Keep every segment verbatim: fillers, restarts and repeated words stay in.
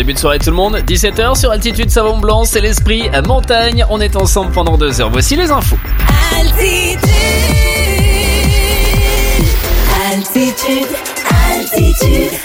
début de soirée tout le monde, dix-sept heures sur Altitude Savon Blanc, c'est l'esprit à montagne. On est ensemble pendant deux heures. Voici les infos. Altitude, altitude, altitude.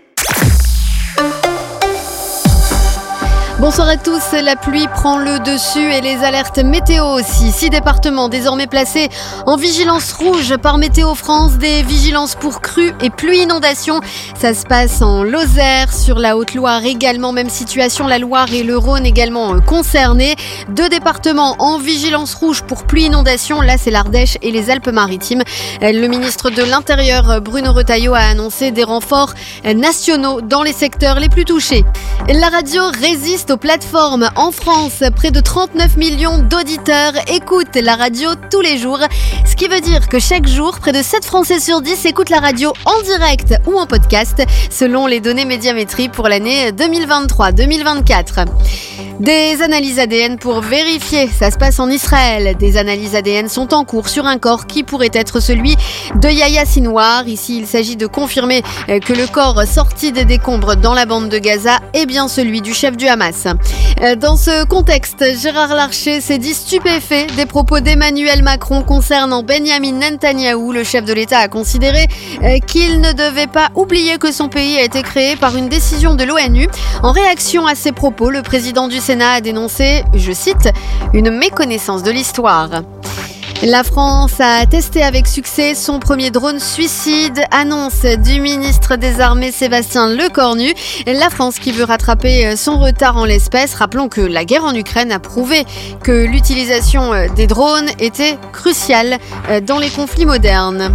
Bonsoir à tous, la pluie prend le dessus et les alertes météo aussi. Six départements désormais placés en vigilance rouge par Météo France, des vigilances pour crues et pluie inondation. Ça se passe en Lozère, sur la Haute-Loire également, même situation, la Loire et le Rhône également concernés. Deux départements en vigilance rouge pour pluie inondation, là c'est l'Ardèche et les Alpes-Maritimes. Le ministre de l'Intérieur, Bruno Retailleau, a annoncé des renforts nationaux dans les secteurs les plus touchés. La radio résiste aux plateformes en France. Près de trente-neuf millions d'auditeurs écoutent la radio tous les jours. Ce qui veut dire que chaque jour, près de sept Français sur dix écoutent la radio en direct ou en podcast, selon les données Médiamétrie pour l'année deux mille vingt-trois deux mille vingt-quatre. Des analyses A D N pour vérifier, ça se passe en Israël. Des analyses A D N sont en cours sur un corps qui pourrait être celui de Yahya Sinwar. Ici, il s'agit de confirmer que le corps sorti des décombres dans la bande de Gaza est bien celui du chef du Hamas. Dans ce contexte, Gérard Larcher s'est dit stupéfait des propos d'Emmanuel Macron concernant Benyamin Netanyahou. Le chef de l'État a considéré qu'il ne devait pas oublier que son pays a été créé par une décision de l'ONU. En réaction à ces propos, le président du Sénat a dénoncé, je cite, une méconnaissance de l'histoire. La France a testé avec succès son premier drone suicide, annonce du ministre des Armées Sébastien Lecornu. La France qui veut rattraper son retard en l'espèce. Rappelons que la guerre en Ukraine a prouvé que l'utilisation des drones était cruciale dans les conflits modernes.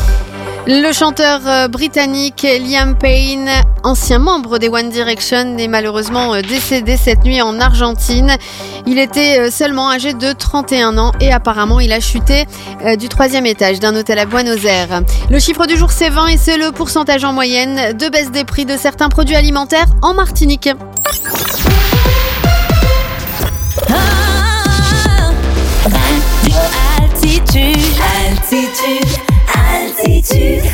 Le chanteur britannique Liam Payne, ancien membre des One Direction, est malheureusement décédé cette nuit en Argentine. Il était seulement âgé de trente et un ans et apparemment il a chuté du troisième étage d'un hôtel à Buenos Aires. Le chiffre du jour c'est vingt et c'est le pourcentage en moyenne de baisse des prix de certains produits alimentaires en Martinique. Oh, altitude, altitude, altitude.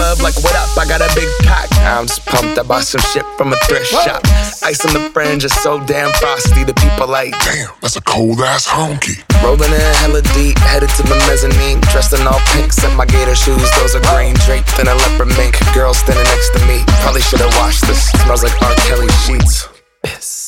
club like, what up? I got a big cock. I'm just pumped, I bought some shit from a thrift shop. Ice on the fringe is so damn frosty. The people like, damn, that's a cold ass honky. Rolling in hella deep, headed to the mezzanine. Dressed in all pink, set my gator shoes. Those are green, draped in a leopard mink. Girl standing next to me, probably should've washed this. Smells like R. Kelly sheets. Piss.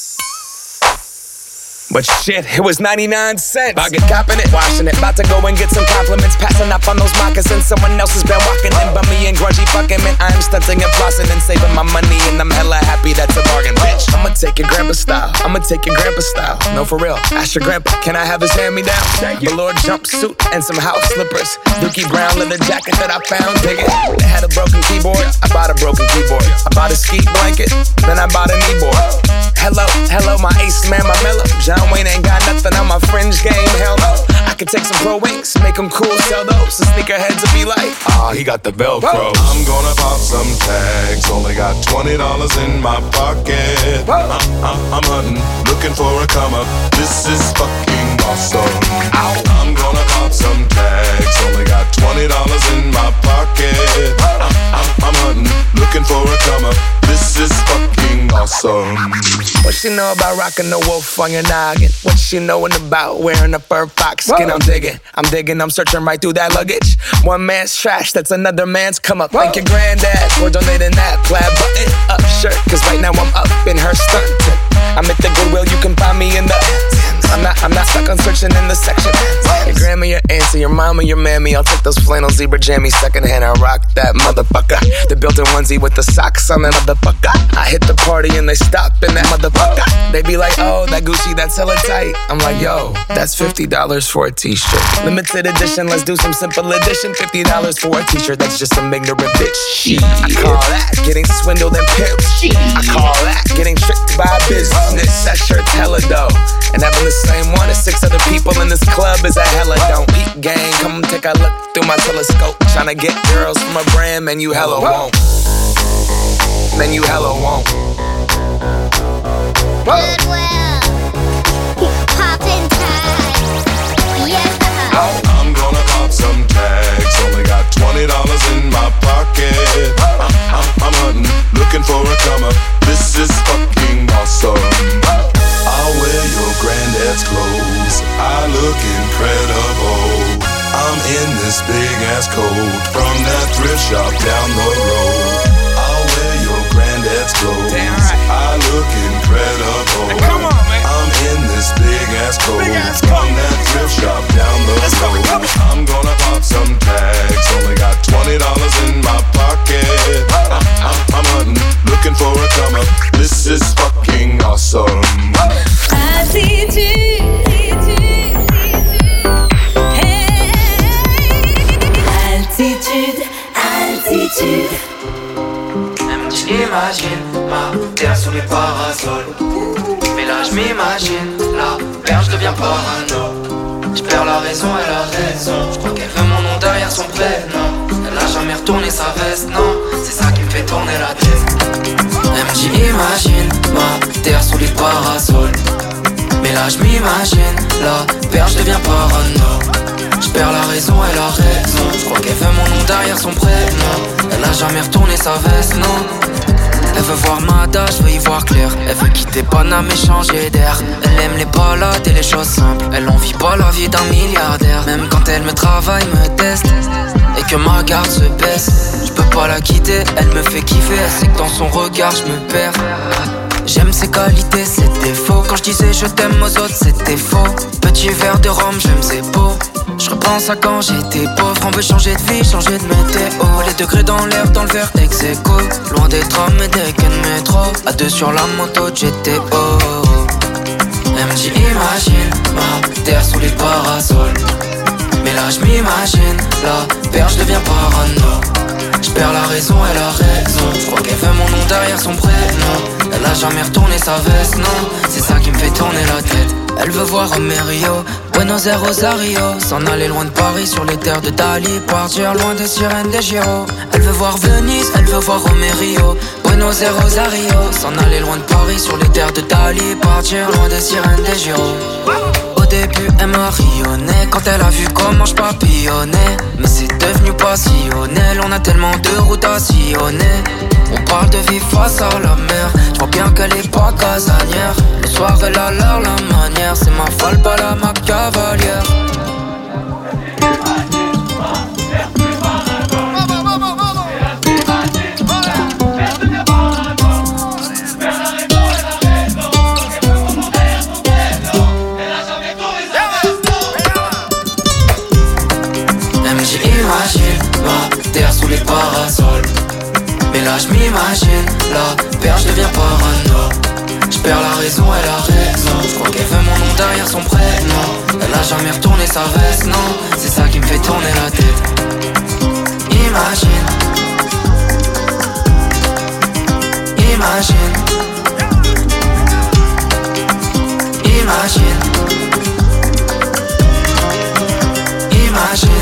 But shit, it was ninety-nine cents. I get copping it, washing it. About to go and get some compliments. Passing up on those moccasins. Someone else has been walking in. Bummy and grungy fucking man. I'm stunting and flossing and saving my money. And I'm hella happy that's a bargain, bitch. I'ma take your grandpa style. I'ma take your grandpa style. No, for real. Ask your grandpa, can I have his hand-me-down? Velour jumpsuit and some house slippers. Dookie brown leather jacket that I found. Dig it. They had a broken keyboard. I bought a broken keyboard. I bought a ski blanket. Then I bought a kneeboard. Hello, hello, my ace man, my mellow. John Wayne ain't got nothing on my fringe game, hell no. I could take some pro wings, make them cool, sell those. The sneakerheads will be like, ah, oh, he got the Velcro. I'm gonna pop some tags, only got twenty dollars in my pocket. I'm, I'm, I'm hunting, looking for a come up. This is fucking awesome. Ow. I'm gonna pop some tags, only got twenty dollars in my pocket. I'm, I'm, I'm hunting, looking for a come up. This is fucking awesome. What she know about rocking the wolf on your noggin? What she knowin' about wearing a fur fox skin? Whoa. I'm digging, I'm digging, I'm searching right through that luggage. One man's trash, that's another man's come up. Whoa. Thank your granddad for donating that plaid button up shirt. Cause right now I'm up in her skirt. I'm at the Goodwill, you can find me in the I'm not, I'm not stuck on searching in the section. Your grandma, your auntie, your mama, your mammy. I'll take those flannel zebra jammies secondhand. I rock that motherfucker. The built-in onesie with the socks on that motherfucker. I hit the party and they stop in that motherfucker. They be like, oh, that Gucci, that's hella tight. I'm like, yo, that's fifty dollars for a t-shirt. Limited edition, let's do some simple edition. fifty dollars for a t-shirt, that's just some ignorant bitch. Shit. I call that getting swindled and pimped. I call that getting tricked by business. That shirt's hella dope. And having the same one as six other people in this club is a hella don't. Peep gang, come take a look through my telescope. Tryna get girls from a brand, man, you hella won't. Man, you hella won't. Goodwill, poppin' tags, yeah. I'm gonna pop some tags, only got twenty dollars in my pocket. I'm, I'm, I'm hunting, looking for a come up. This is fucking awesome. I'll wear your granddad's clothes, I look incredible. I'm in this big ass coat from that thrift shop down the road. I'll wear your granddad's clothes, right. I look incredible. Hey, come on, man. I'm in this big ass coat big ass from that thrift shop down the Let's road. Go, I'm gonna pop some tags, only got twenty dollars in my pocket. I'm, I'm, I'm hunting, looking for a come up. This is fucking awesome. Altitude. Altitude, altitude. J'imagine ma terre sous les parasols. Mais là je m'imagine la perche devient parano. Je perds la raison et la raison. Je crois qu'elle veut mon nom derrière son prénom. Elle a jamais retourné sa veste, non. C'est ça qui me fait tourner la tête. Elle me dit imagine ma terre sous les parasols. Mais là je m'imagine la perche devient parano. Je perds la raison et la raison. Je crois qu'elle veut mon nom derrière son prénom. Elle a jamais retourné sa veste, non. Elle veut voir Mada, je veux y voir clair. Elle veut quitter Paname et changer d'air. Elle aime les balades et les choses simples. Elle en vit pas la vie d'un milliardaire. Même quand elle me travaille, me teste et que ma garde se baisse, je peux pas la quitter, elle me fait kiffer. Elle sait que dans son regard je me perds. J'aime ses qualités, ses défauts. Quand je disais je t'aime aux autres, c'était faux. Petit verre de rhum, j'aime ses peaux. Je repense à quand j'étais pauvre. On veut changer de vie, changer de météo. Les degrés dans l'air, dans le verre ex-écho. Loin des trams et des quais de métro. À deux sur la moto de G T O. Elle me dit imagine ma terre sous les parasols. Mais là je m'imagine la perche devient parano. Je perds la raison et la raison. Je crois qu'elle veut mon nom derrière son prénom. Elle a jamais retourné sa veste, non. C'est ça qui me fait tourner la tête. Elle veut voir Romerio, Buenos Aires, Rosario. S'en aller loin de Paris sur les terres de Dali. Partir loin des sirènes des Giro. Elle veut voir Venise, elle veut voir Romerio, Buenos Aires, Rosario. S'en aller loin de Paris sur les terres de Dali. Partir loin des sirènes des Giro. O D début, elle m'a rayonné quand elle a vu comment je papillonnais. Mais c'est devenu passionnel, on a tellement de routes à sillonner. On parle de vie face à la mer, je vois bien qu'elle est pas casanière. Le soir elle a l'air la manière, c'est ma folle, pas la ma cavalière. Sous les parasols. Mais là je m'imagine, la perche devient parano. Je perds la raison, elle a raison. Je crois qu'elle veut mon nom derrière son prénom. Elle a jamais retourné sa veste, non. C'est ça qui me fait tourner la tête. Imagine. Imagine. Imagine. Imagine.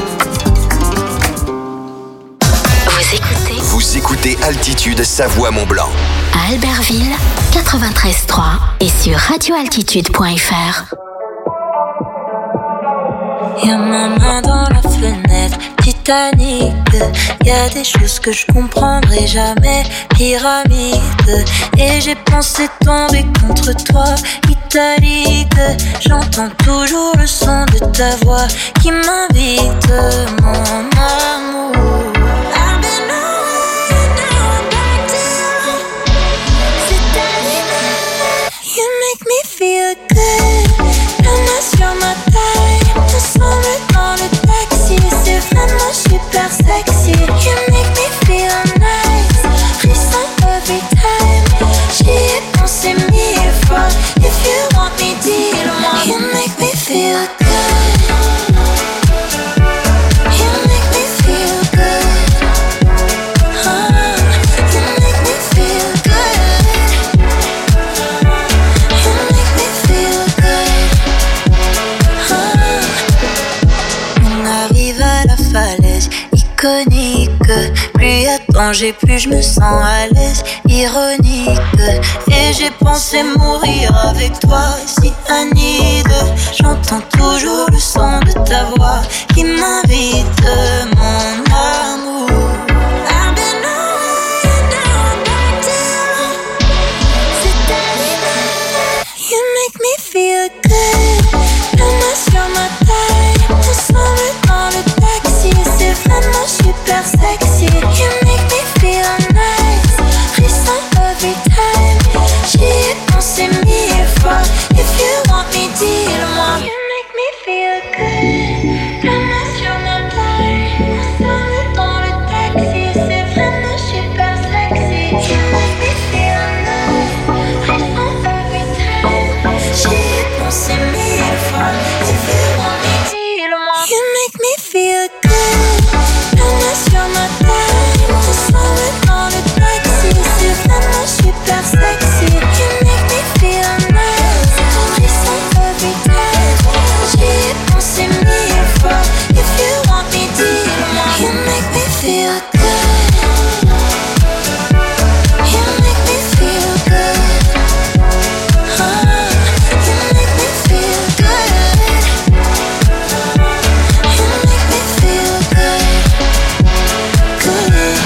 Vous écoutez Altitude Savoie-Mont-Blanc. À Albertville, quatre-vingt-treize trois et sur radio altitude point f r. Y'a ma main dans la fenêtre, Titanic. Y'a des choses que je comprendrai jamais, pyramide. Et j'ai pensé tomber contre toi, italique. J'entends toujours le son de ta voix qui m'invite, mon amour. Feel good, la main sur ma taille. Ensemble dans le taxi, c'est vraiment super sexy. You make me feel nice, frisson every time. J'y ai pensé mille fois. If you want me, dis-le-moi. You make me feel good. You make me feel good. Oh, you make me feel good. Iconique, plus y a de danger, plus je me sens à l'aise, ironique. Et j'ai pensé mourir avec toi, si Anide. J'entends toujours le son de ta voix qui m'invite, mon amour. I've been away, now I'm back to c'est animal. You make me feel good, la main sur ma taille. Ensemble dans le taxi, c'est vraiment super sexy. You make me feel nice, frisson every time. J'y ai pensé mille fois. If you want me, dis-le-moi. You make me feel good, la main sur ma taille. Ensemble dans le taxi, c'est vraiment super sexy. You make me feel nice, frisson every time. J'y ai pensé mille fois. If you want me, dis-le-moi. You make me feel good, la main sur ma taille. Ensemble dans le taxi, c'est vraiment super sexy. You make me feel nice, frisson every time. J'y ai pensé mille fois. If you want me, dis-le-moi. You make me feel good. You make me feel good. Oh, you make me feel good. You make me feel good.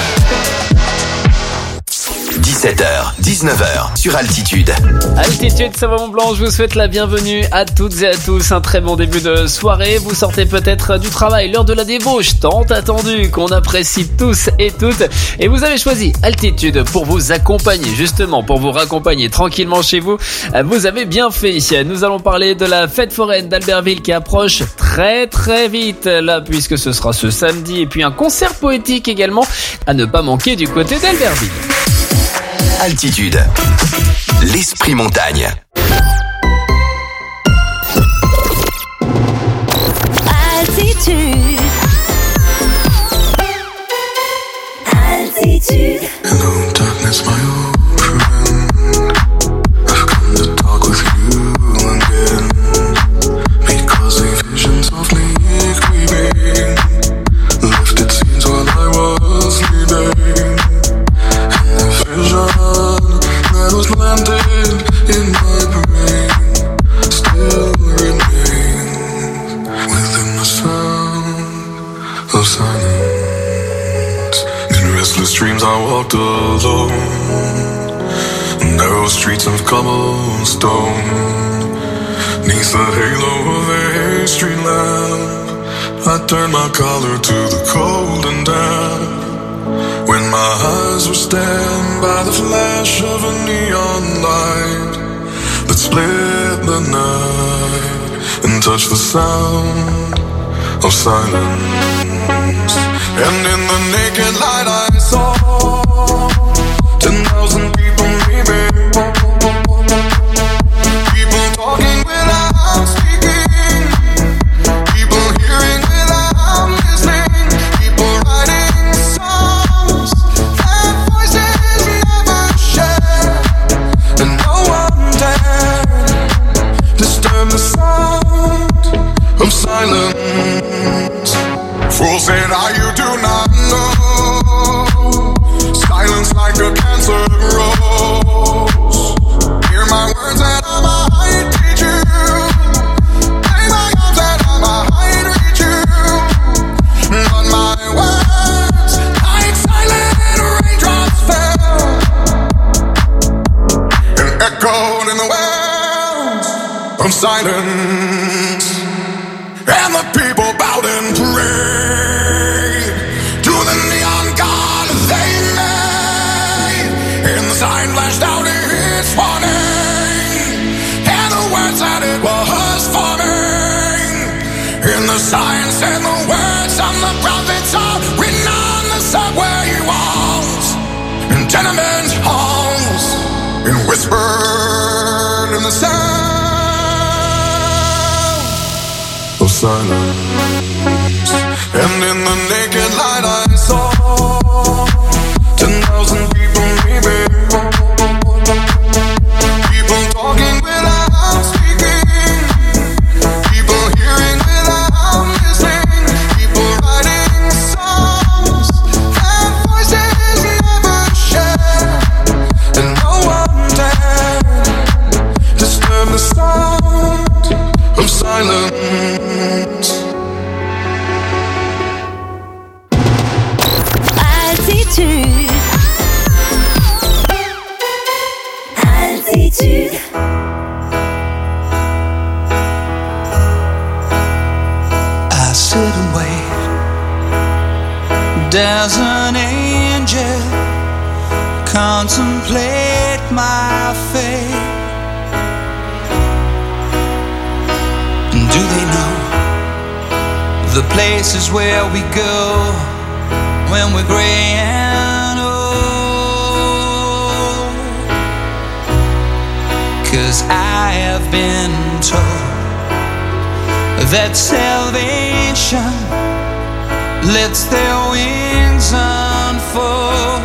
Good. dix-sept heures, dix-neuf heures sur Altitude. Altitude Savoie-Mont-Blanc, je vous souhaite la bienvenue à toutes et à tous. Un très bon début de soirée. Vous sortez peut-être du travail, l'heure de la débauche, tant attendue, qu'on apprécie tous et toutes. Et vous avez choisi Altitude pour vous accompagner, justement, pour vous raccompagner tranquillement chez vous. Vous avez bien fait. Nous allons parler de la fête foraine d'Albertville qui approche très très vite, là, puisque ce sera ce samedi. Et puis un concert poétique également à ne pas manquer du côté d'Albertville. Altitude, l'esprit montagne. Altitude. Altitude. Hello, darkness, my old friend. I've come to talk with you again. Because a vision softly creeping left its scenes while I was sleeping. And the vision that was planted in my brain still remains. of silence. In restless dreams I walked alone, narrow streets of cobblestone. Neath the halo of a street lamp, I turned my collar to the cold and damp. When my eyes were stabbed by the flash of a neon light that split the night and touched the sound of silence. And in the naked light I saw ten thousand people maybe, people talking without speaking, people hearing without listening, people writing songs that voices never share, and no one dared disturb the sound of silence. Fool said, "Ah, you do not know. Silence like a cancer grows. Hear my words and I might teach you. Play my arms and I might reach you. But my words, like silent raindrops, fell and echoed in the wells of silence. And the people bowed and prayed to the neon god they made. And the sign flashed out its warning, and the words that it was forming. And the sign said the words of the prophets are written on the subway walls and tenement halls, and whispered in the sound of silence. And in the naked light I saw ten thousand people maybe, people talking without speaking, people hearing without listening, people writing songs that voices never share, and no one dared disturb the sound of silence. Altitude. Altitude. I sit and wait. Does an angel contemplate my fate? Do they know the places where we go when we're gray and old? 'Cause I have been told that salvation lets their wings unfold.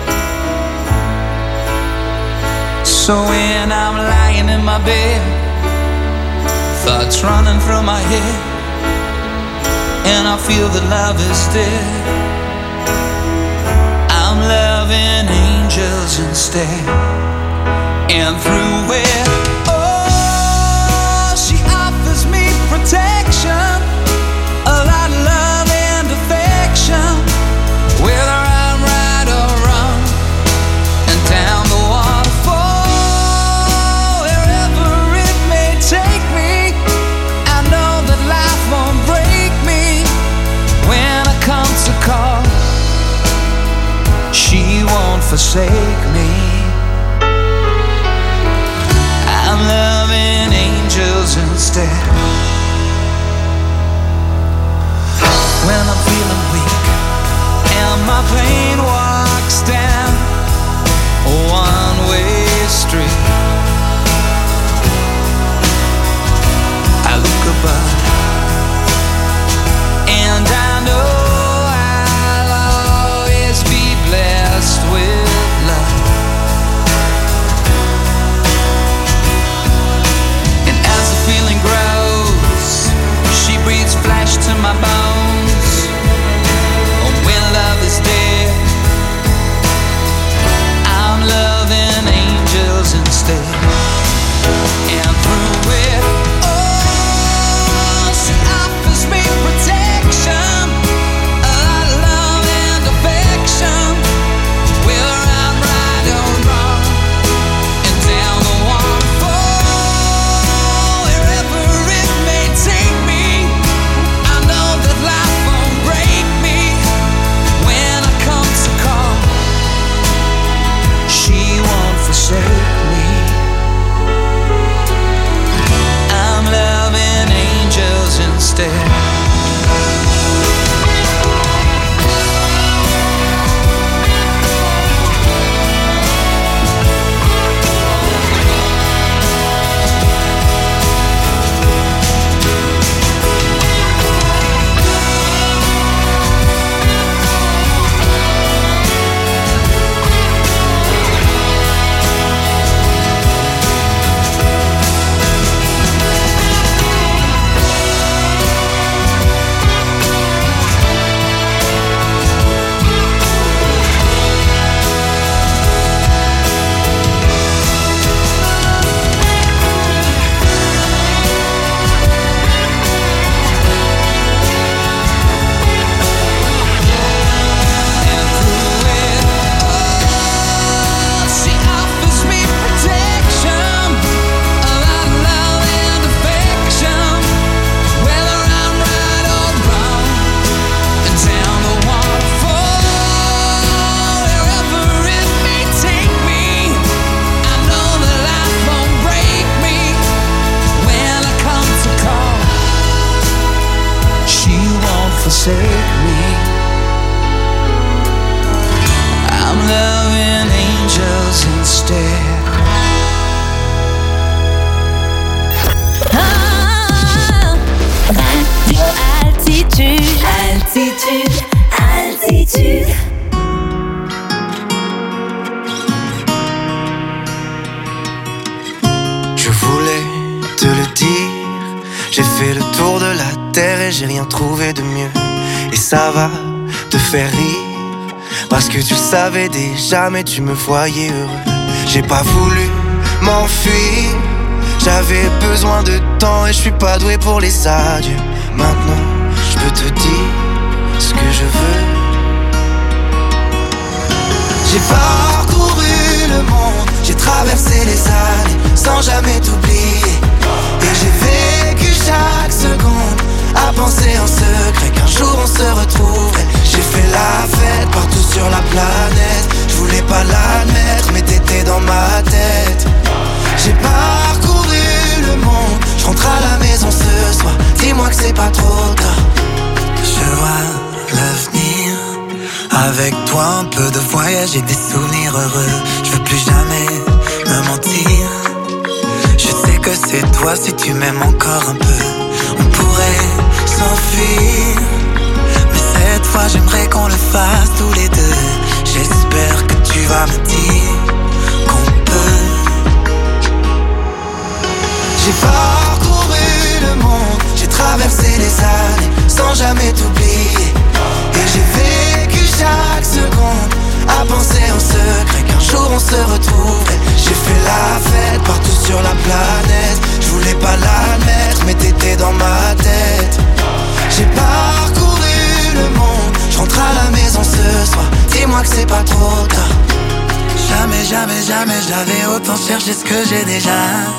So when I'm lying in my bed, thoughts running through my head, and I feel that love is dead, I'm loving angels instead. And through it, oh, she offers me protection, a lot of love and affection, whether I'm right or wrong, and down the waterfall, wherever it may take me, I know that life won't break me when I come to call. She won't forsake me. I'm loving angels instead. When I'm feeling weak and my pain walks down a one-way street, I look above and I know I'll always be blessed with love. And as the feeling grows, I'm loving angels instead. Altitude, altitude, altitude. Je voulais te le dire, j'ai fait le tour de la terre et j'ai rien trouvé de mieux. Et ça va te faire rire, parce que tu le savais déjà mais tu me voyais heureux. J'ai pas voulu m'enfuir, j'avais besoin de temps et je suis pas doué pour les adieux. Maintenant je peux te dire ce que je veux. J'ai parcouru le monde, j'ai traversé les années sans jamais t'oublier. Et j'ai vécu chaque seconde à penser en secret qu'un jour on se retrouverait. J'ai fait la fête partout sur la planète, je voulais pas l'admettre mais t'étais dans ma tête. J'ai parcouru le monde, je rentre à la maison ce soir, dis-moi que c'est pas trop tard. Je vois l'avenir, avec toi un peu de voyage et des souvenirs heureux. Je veux plus jamais me mentir, je sais que c'est toi si tu m'aimes encore un peu. On pourrait s'enfuir, mais cette fois j'aimerais qu'on le fasse tous les deux. J'espère que tu vas me dire qu'on peut. J'ai parcouru le monde, j'ai traversé les années sans jamais t'oublier. Et j'ai vécu chaque seconde à penser en secret qu'un jour on se retrouverait. J'ai fait la fête partout sur la planète, je voulais pas l'admettre mais t'étais dans ma tête. J'ai parcouru le monde, je rentre à la maison ce soir, dis-moi que c'est pas trop tard. Jamais, jamais, jamais j'avais autant cherché ce que j'ai déjà.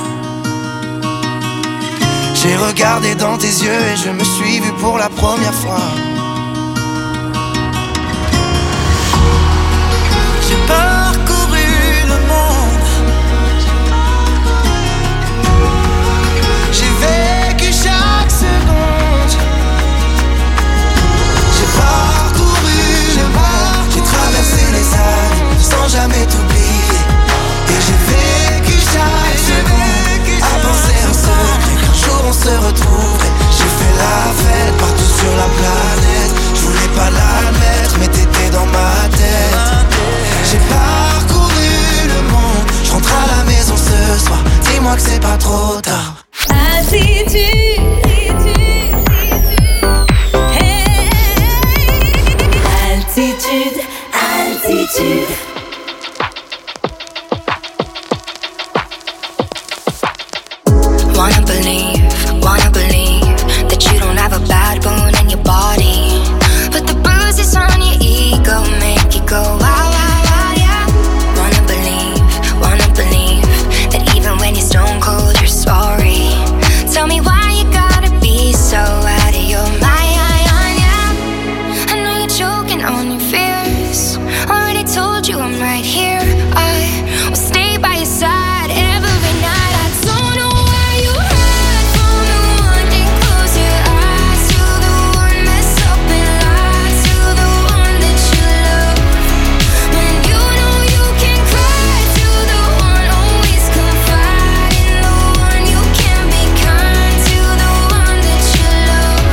J'ai regardé dans tes yeux et je me suis vu pour la première fois. J'ai parcouru le monde, j'ai vécu chaque seconde. J'ai parcouru le monde, j'ai traversé les années sans jamais t'oublier. Et j'ai vécu chaque seconde à penser en secret qu'un jour on se retrouverait. J'ai fait la fête partout sur la planète, je voulais pas l'admettre mais t'étais dans ma tête. J'ai parcouru le monde, je rentre à la maison ce soir, dis-moi que c'est pas trop tard. Altitude, altitude, altitude. Wanna believe, wanna believe that you don't have a bad bone in your body, but the bruises on your ego make you go wow, wow, wow, yeah. Wanna believe, wanna believe that even when you're stone cold you're sorry. Tell me why you gotta be so out of your mind, yeah. I know you're choking on your fears, already told you I'm right here. I will stay by your side every night. I don't know why you hide from the one, then close your eyes to the one messed up and lied to the one that you love. When you know you can cry to the one, always confide in the one. You can't be kind to the one that you love.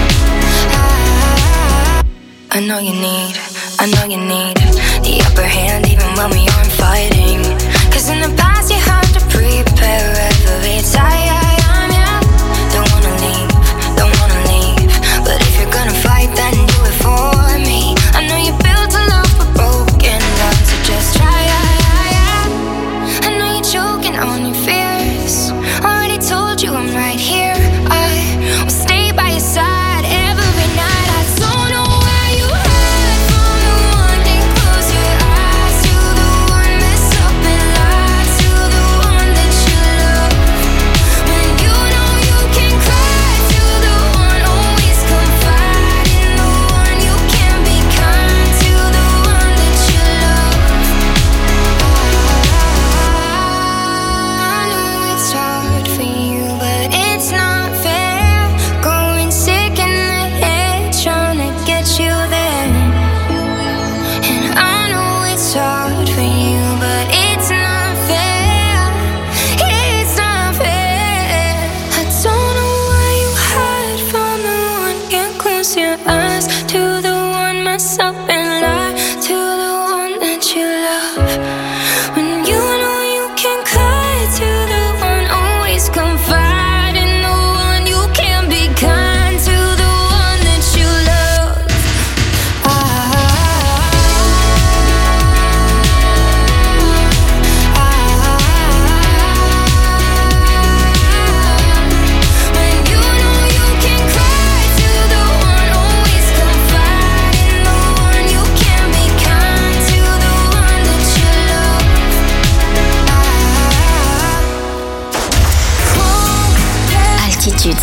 I, I know you need, I know you need the upper hand even when we aren't fighting. Cause in the past you had to prepare every time, yeah. Don't wanna leave, don't wanna leave, but if you're gonna fight then do it for me. I know you built a love for broken down, so just try, yeah. I know you're choking on your fears, already told you I'm right here. I will stay by your side every night. I don't know why you hide from the one, then close your eyes to the one messed up and lied to the one that you love. When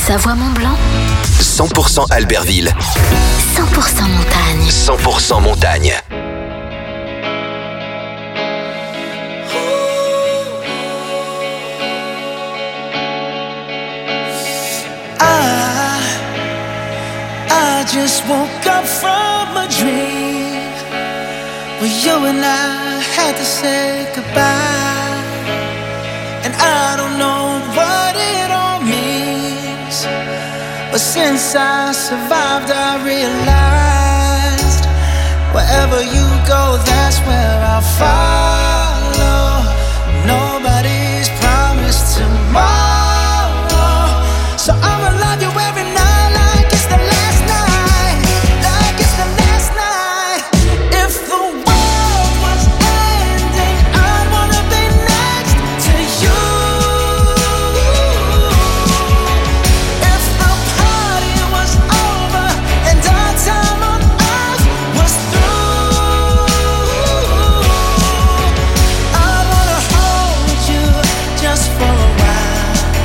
Savoie-Mont-Blanc, cent pour cent Albertville, cent pour cent montagne. cent pour cent montagne. I, I just woke up from a dream where you and I had to say goodbye. And I don't know what it all means, but since I survived I realized wherever you go, that's where I'll follow. Nobody's promised tomorrow. So I'ma love you every night like it's the last night, like it's the last night. If the world was ending, I'd wanna be next to you. If the party was over and our time on earth was through, I wanna hold you just for a while.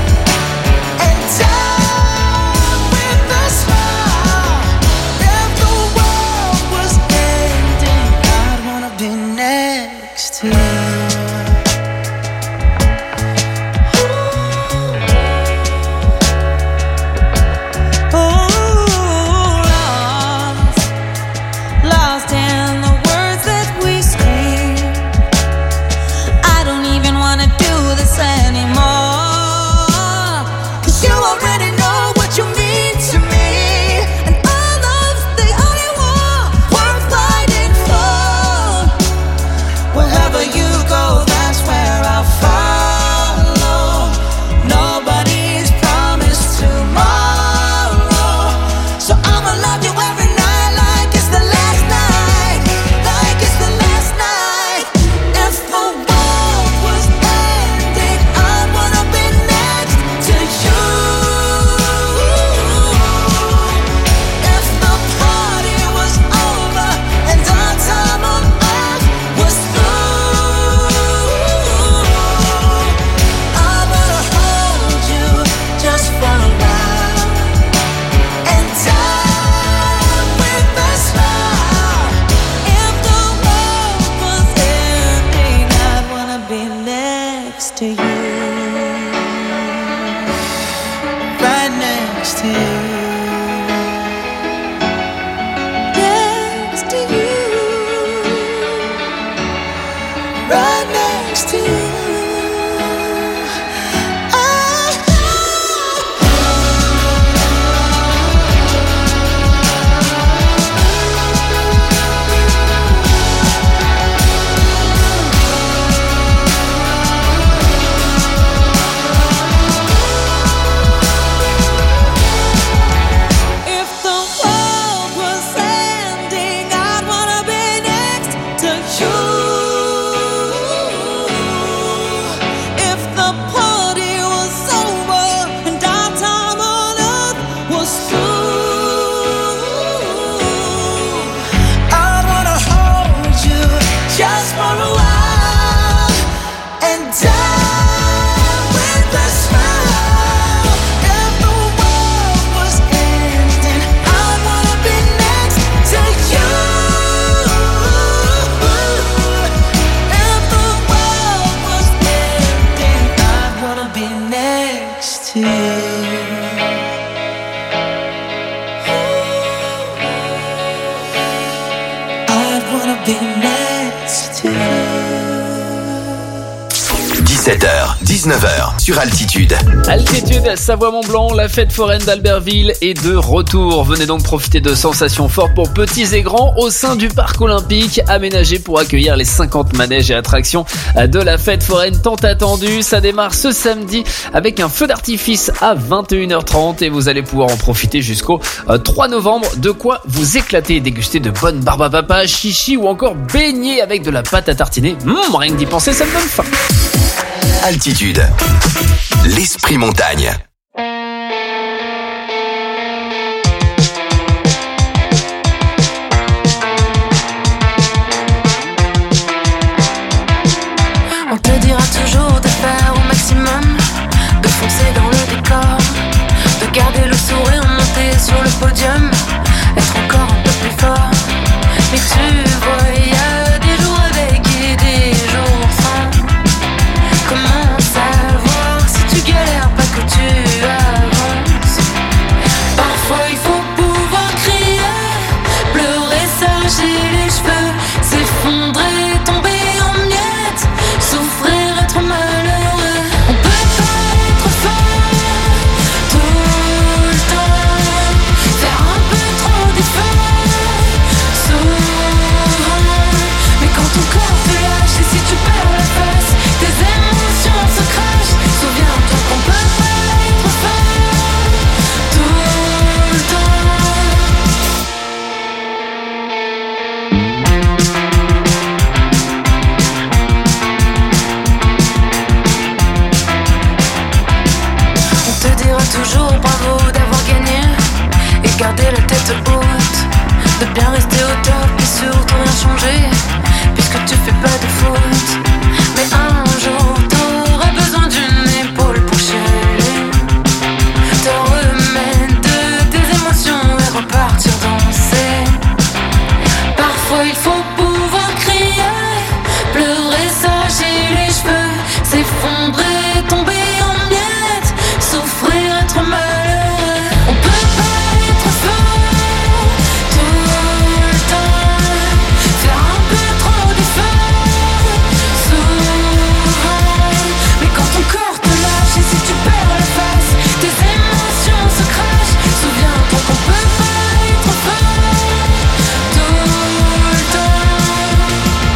dix-sept heures, dix-neuf heures sur Altitude. Altitude, Savoie-Mont-Blanc, la fête foraine d'Albertville est de retour. Venez donc profiter de sensations fortes pour petits et grands au sein du parc olympique, aménagé pour accueillir les cinquante manèges et attractions de la fête foraine tant attendue. Ça démarre ce samedi avec un feu d'artifice à vingt et une heures trente et vous allez pouvoir en profiter jusqu'au trois novembre. De quoi vous éclater et déguster de bonnes barbes à papa, chichi ou encore beignets avec de la pâte à tartiner. Mmh, rien que d'y penser, ça me donne faim. Altitude, l'esprit montagne. On te dira toujours de faire au maximum, de foncer dans le décor, de garder Parfois il faut pouvoir crier, pleurer, s'agiter les cheveux, s'effondrer, tomber en miettes, souffrir, être malheureux. On peut pas être fort tout le temps, faire un peu trop d'efforts souvent. Mais quand ton corps te lâche et si tu perds la face, tes émotions se crachent. Souviens-toi qu'on peut pas être fort tout le temps.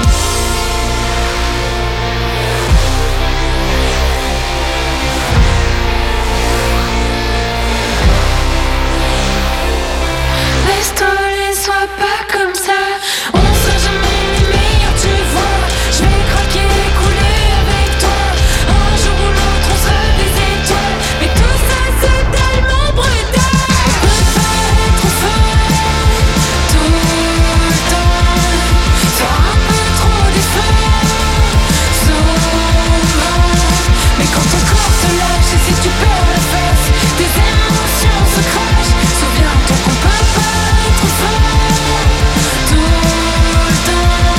Laisse-toi les sois pas comme ça. On sera jamais les meilleurs, tu vois. Je vais craquer, couler avec toi. Un jour ou l'autre, on sera des étoiles. Mais tout ça, c'est tellement brutal. On peut pas être fort tout le temps, faire un peu trop d'efforts souvent. Mais quand ton corps te lâche et si tu perds la face, tes émotions se crachent. Souviens-toi qu'on peut pas être fort tout le temps.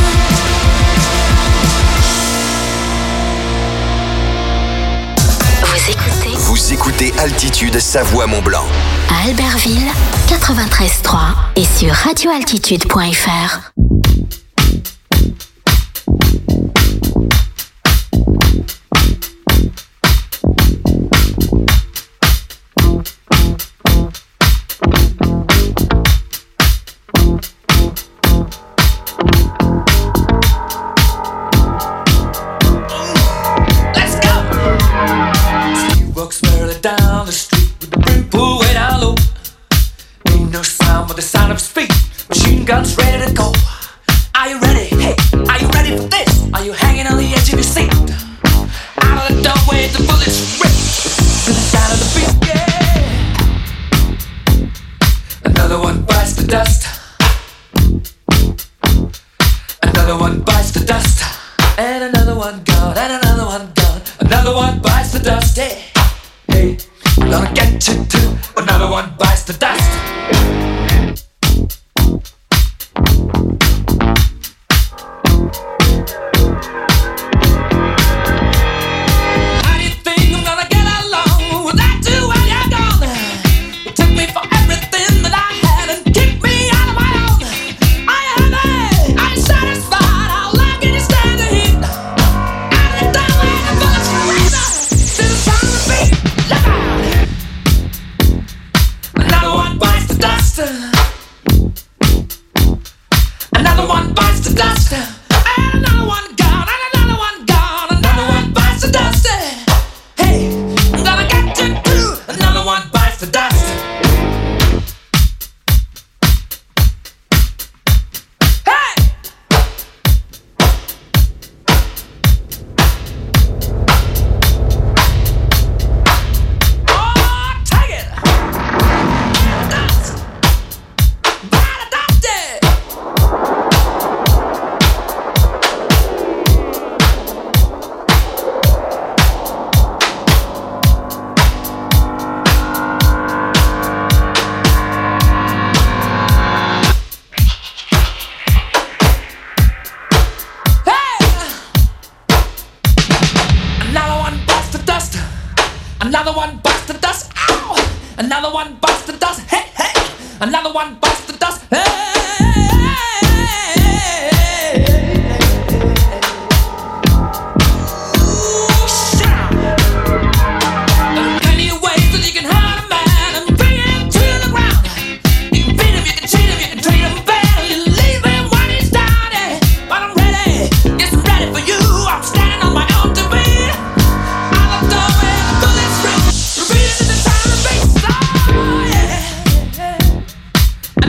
Vous écoutez Vous écoutez Altitude Savoie-Mont-Blanc. à Albertville quatre-vingt-treize trois et sur radio altitude point f r. Let's go! Ski walks merrily down the street with the brim pulled way down low. Ain't no sound but the sound of speed. Machine guns ready to go. Are you ready? Hey, are you ready for this? Are you hanging on the edge of your seat? Out of the doorway, the bullets rip to the sound of the beat. Yeah. Another one bites the dust. Another one bites the dust. And another one gone, and another one gone. Another one bites the dust. Hey, hey, I'm gonna get you too. Another one bites the dust. How do you think I'm gonna get along without you when you're gone? You took me for everything that I had and kicked me out of my own. Are you happy? Are you satisfied? How long can you stand the heat? Out of the doorway, the bullets razor to the sound of the beat. Look out! Another one bites the dust. Another one bites the dust. And another one gone. And another one gone. Another one bites the dust. Hey, I'm gonna get you too. Another one bites the dust. Hey! Oh, take it! Dust! Bite the dust, yeah! Another one bites the dust. Another one bites the dust. Ow! Another one bites the dust. Hey, hey! Another one bites the dust. Hey! Ooh, shit! There are plenty of ways that you can hurt a man and bring him to the ground. You can beat him, you can cheat him, you can treat him bad, you leave him when he's down. Yeah. But I'm ready, yes, I'm ready for you. I'm standing on my own two feet. Out of the doorway, the bullets rip, repeating the sound of the beat. Oh, yeah.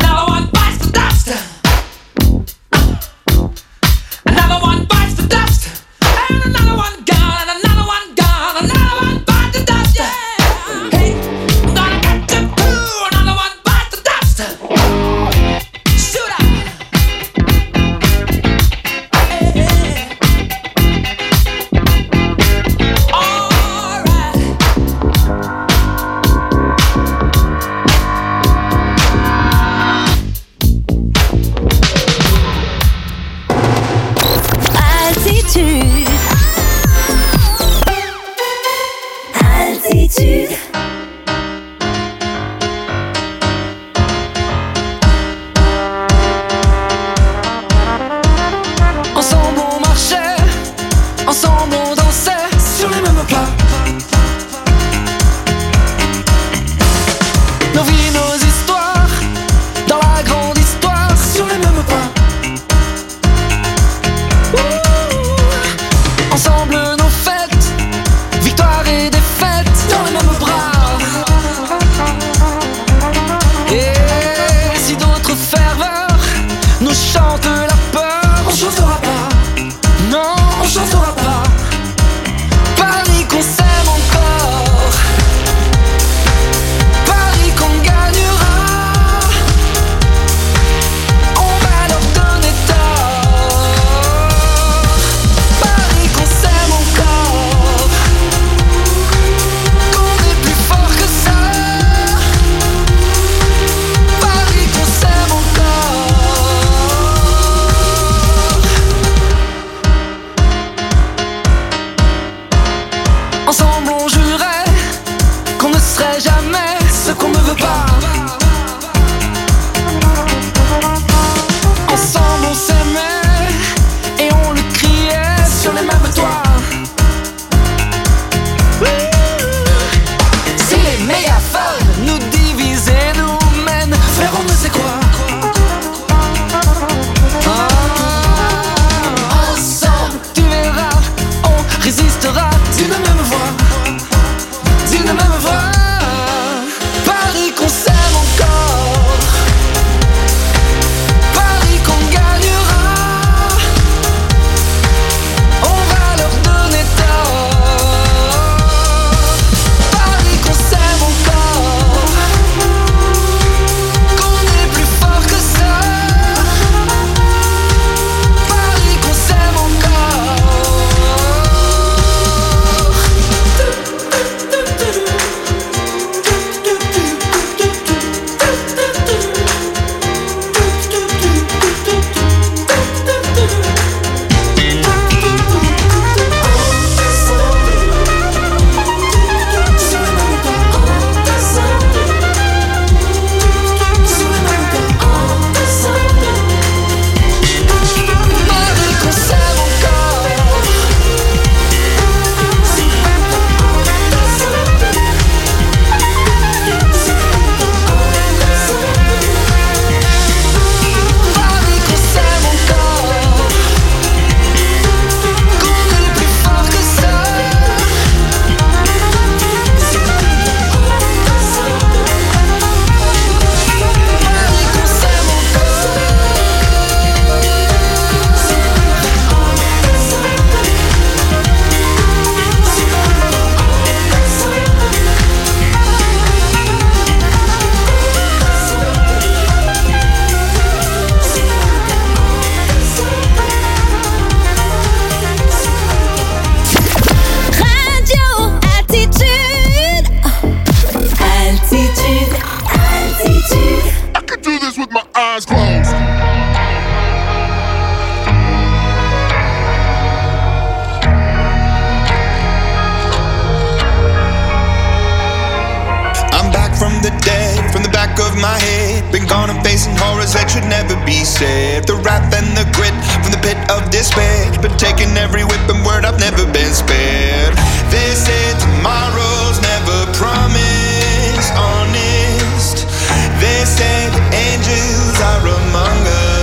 said. The wrath and the grit from the pit of despair, but taking every whip and word, I've never been spared. They said tomorrow's never promised, honest. They said the angels are among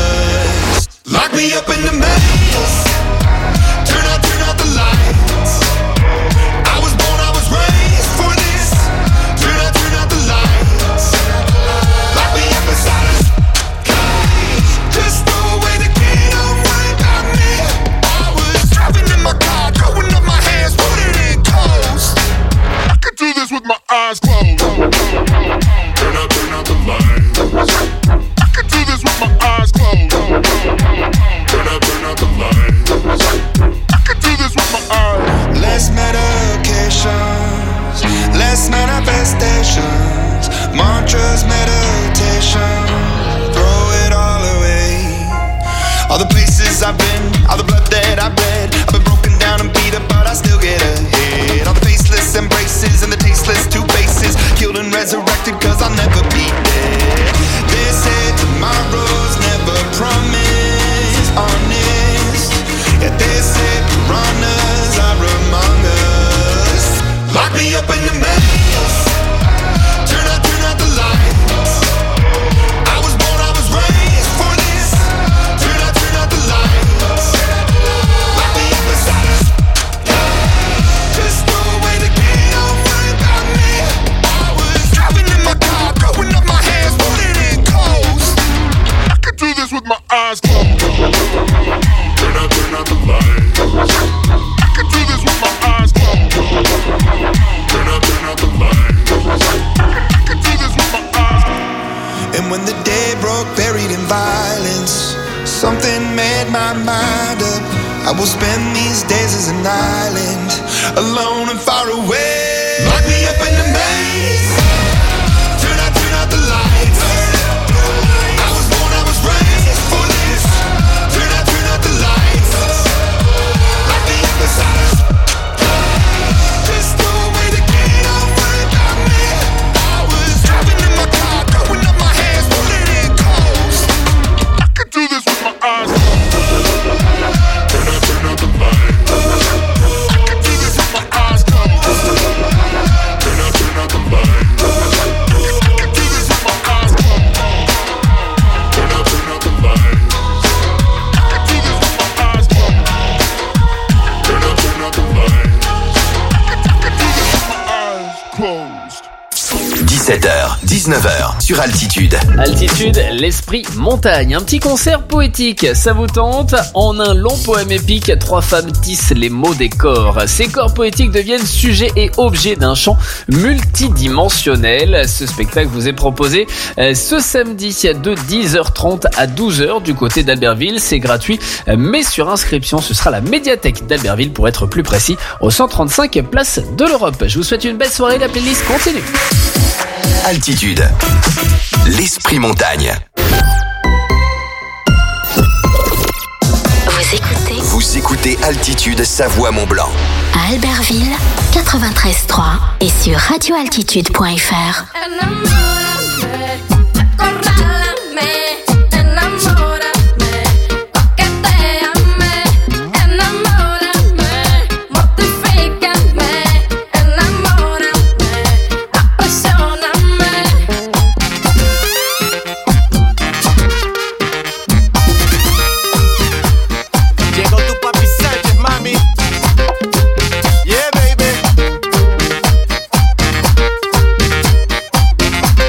us. Lock me up in the maze, turn out, turn out the lights. I was born, I was raised for this. Turn out, turn out the lights. Lock me up inside this cage. Just throw away the key, don't worry about me. I was driving in my car, throwing up my hands, putting it in coast. I could do this with my eyes closed. Turn out, turn out the lights. I could do this with my eyes closed. Turn out, turn out the lights. I could do this with my eyes. Less medications, less manifestations, mantras, meditation. Throw it all away. All the places I've been, all the blood that I've bled. I've been broken down and beat up, but I still get ahead. All the faceless embraces and the tasteless two faces, killed and resurrected, cause I'll never be dead. They said tomorrow's never promised, honest. Yeah, they said piranhas are among us. Lock me up in the maze, turn out, turn out the lights. I was born, I was raised for this. Turn out, turn out the lights. Lock me up inside this cage. Just throw away the key, don't worry about me. I was driving in my car, throwing up my hands, putting it in coast. I could do this with my eyes closed. Turn out, turn out the lights. I could do this with my eyes closed. Turn out, turn out the lights. I could do this with my eyes closed. And when the day broke, buried in violence, something made my mind up. I will spend these days as an island, alone and far away. Lock me up in the maze, turn out, turn out the lights. I was born, I was raised for this. Turn out, turn out the lights. Lock me up inside this cage. Just throw away the key, don't worry about me. I was driving in my car, throwing up my hands, putting it in coast. I could do this with my eyes closed. Turn out, turn out the lights. I could do this with my eyes closed. Turn out, turn out the lights. I could do this with my eyes closed. Turn out, turn out the lights. I could do this with my eyes closed. Turn out, turn out the lights. I could do this with my eyes closed. dix-sept heures, dix-neuf heures sur Altitude. Altitude, l'esprit montagne. Un petit concert poétique, ça vous tente? En un long poème épique, trois femmes tissent les mots des corps. Ces corps poétiques deviennent sujet et objet d'un chant multidimensionnel. Ce spectacle vous est proposé ce samedi de dix heures trente à douze heures du côté d'Albertville. C'est gratuit, mais sur inscription, ce sera la médiathèque d'Albertville pour être plus précis, au cent trente-cinq place de l'Europe. Je vous souhaite une belle soirée, la playlist continue. Altitude, l'esprit montagne. Vous écoutez Vous écoutez Altitude Savoie-Mont-Blanc. à Albertville, quatre-vingt-treize trois et sur radio altitude point f r. Yeah, baby.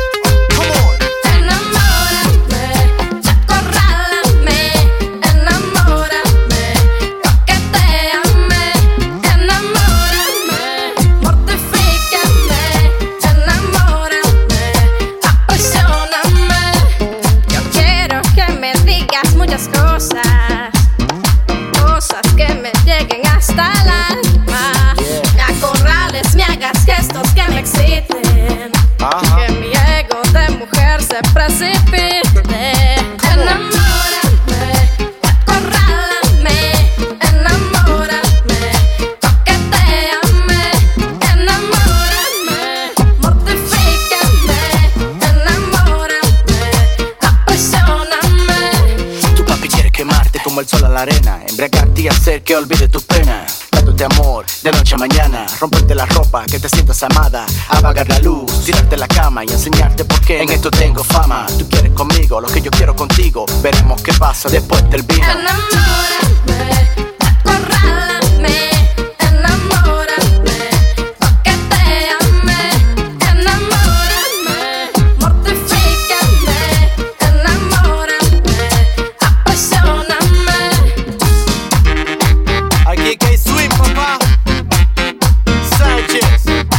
como el sol a la arena, embriagarte y hacer que olvide tus penas. Dándote amor de noche a mañana, romperte la ropa, que te sientas amada, apagar la luz, tirarte a la cama y enseñarte por qué en esto tengo fama. Tú quieres conmigo lo que yo quiero contigo, veremos qué pasa después del vino. Enamórame, acorrálame, enamórame, toqueteame, enamórame, mortifícame, enamórame, apasioname. Aquí que hay swing, papá. Sánchez.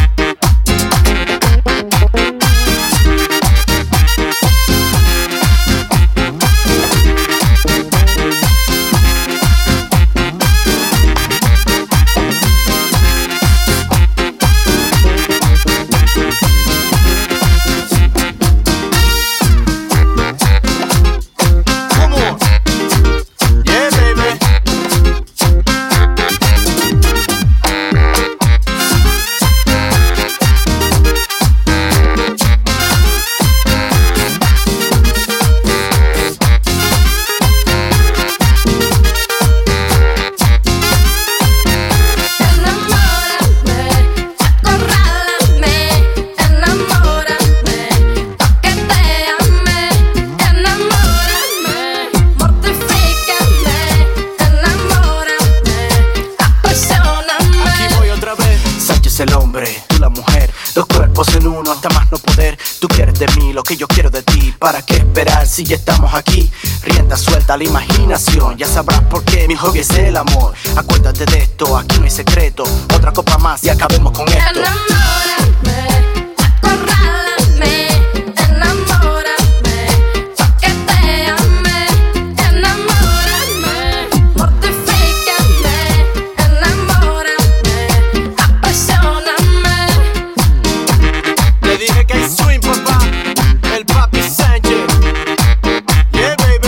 El hombre, tú la mujer, dos cuerpos en uno hasta más no poder. Tú quieres de mí lo que yo quiero de ti. ¿Para qué esperar si ya estamos aquí? Rienda suelta a la imaginación, ya sabrás por qué mi hobby es el amor. Acuérdate de esto, aquí no hay secreto. Otra copa más y acabemos con esto. Enamórame, acorrálame, enamórame, toqueteame, enamórame, mortifícame, enamórame, apasioname. Le dije que hay swing, papá, el papi Sánchez. Yeah, baby.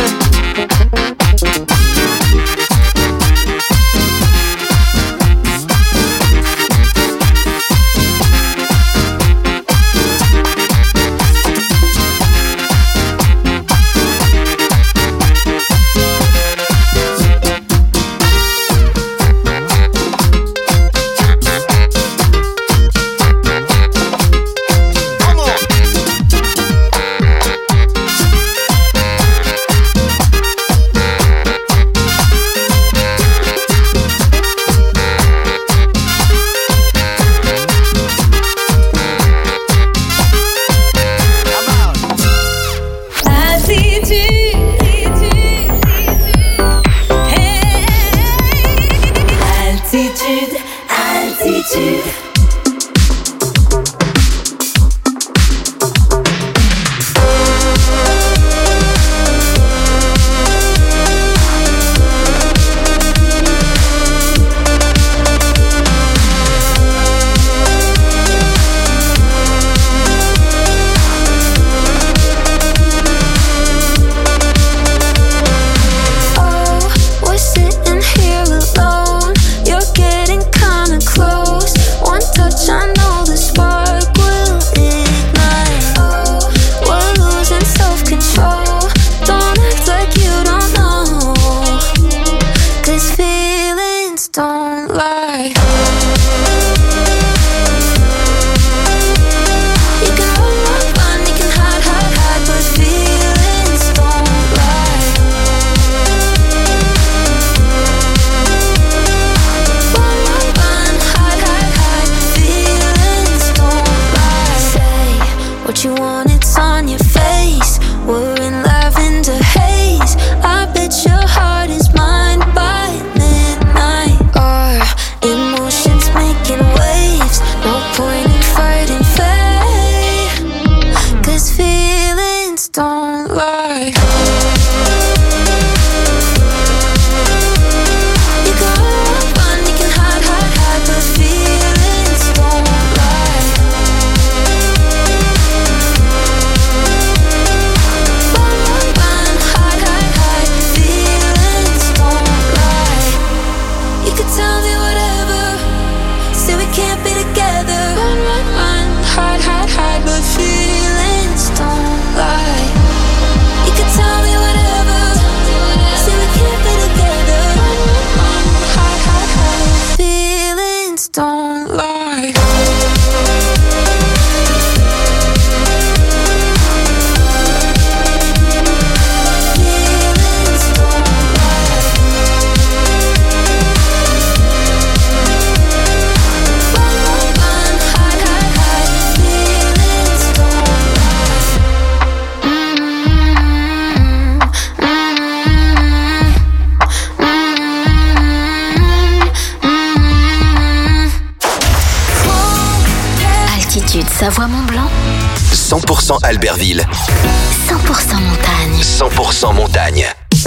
Savoie Mont Blanc, cent pour cent Albertville, cent pour cent montagne. cent pour cent montagne.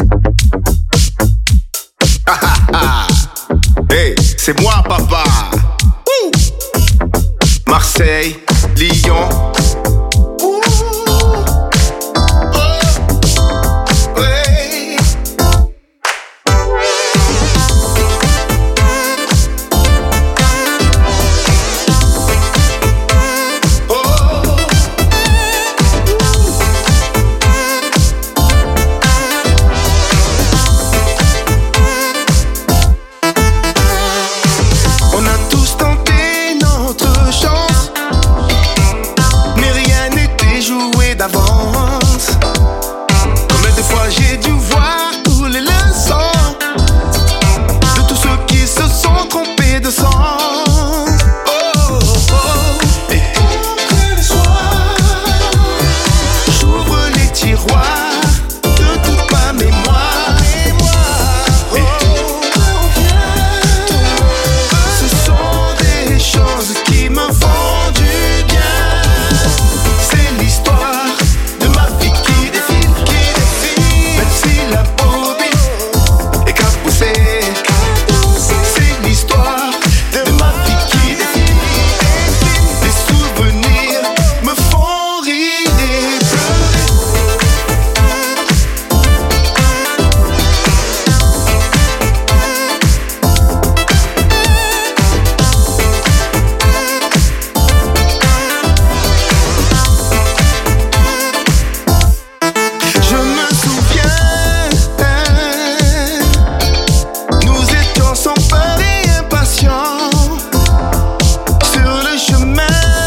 Hey, c'est moi, papa. Woo! Marseille, Lyon. Ouh. Oh. Ouais. On a tous tenté notre chance, mais rien n'était joué d'avance. Combien de fois j'ai dû voir tous les leçons de tous ceux qui se sont trompés de sens. Oh, oh, oh. Et après le soir, j'ouvre les tiroirs de toute ma mémoire. Et ce sont des choses qui me font du bien. C'est l'histoire de ma vie qui défile, qui défile. Même si la bobine est capoussée, c'est l'histoire de ma vie qui défile. Les souvenirs me font rire et pleurer. Je me souviens, nous étions sans peur et impatients sur le chemin.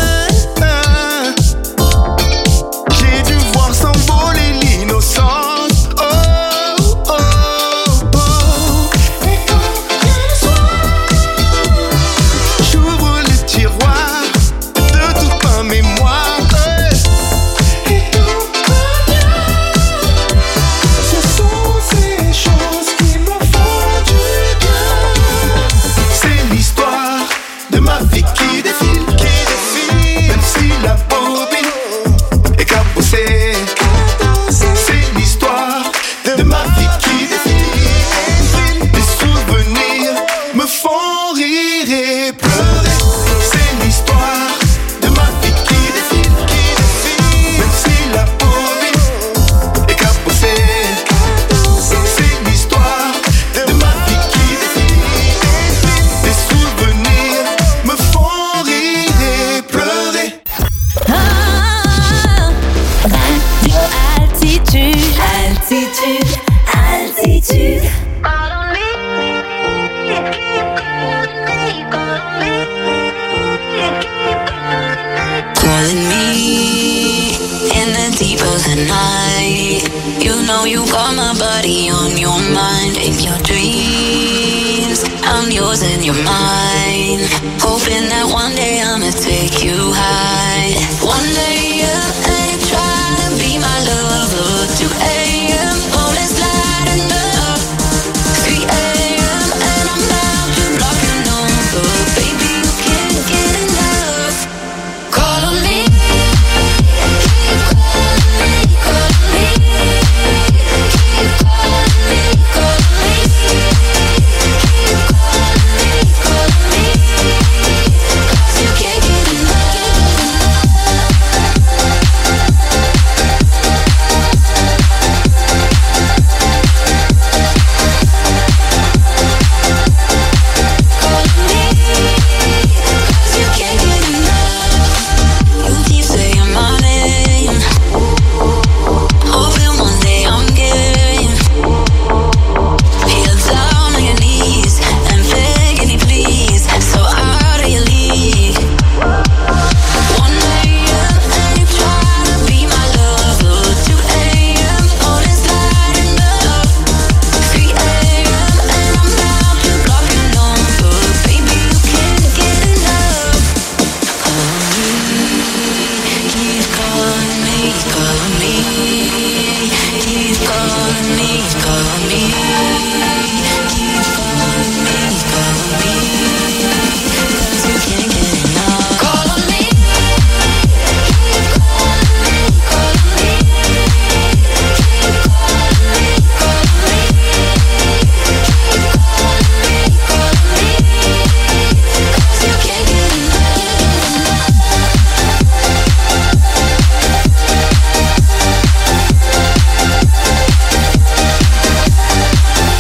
J'ai dû voir s'envoler l'innocence. Oh, oh, oh. Et quand vient le soir, j'ouvre le tiroir de toute ma mémoire. Et tout va bien. Ce sont ces choses qui me font du bien. C'est l'histoire de ma vie qui défile, qui défile. Même si la bobine est capoussée, c'est l'histoire de ma vie qui défile. Les souvenirs me font rire et pleurer. C'est l'histoire de ma vie qui défile, qui défile. Même si la bobine est capoussée, c'est l'histoire de ma vie qui défile. Les souvenirs me font rire et pleurer. Altitude, altitude, altitude. Calling me in the deep of the night. You know you got my body on your mind. In your dreams, I'm yours and you're mine. Hoping that one day I'ma take you high.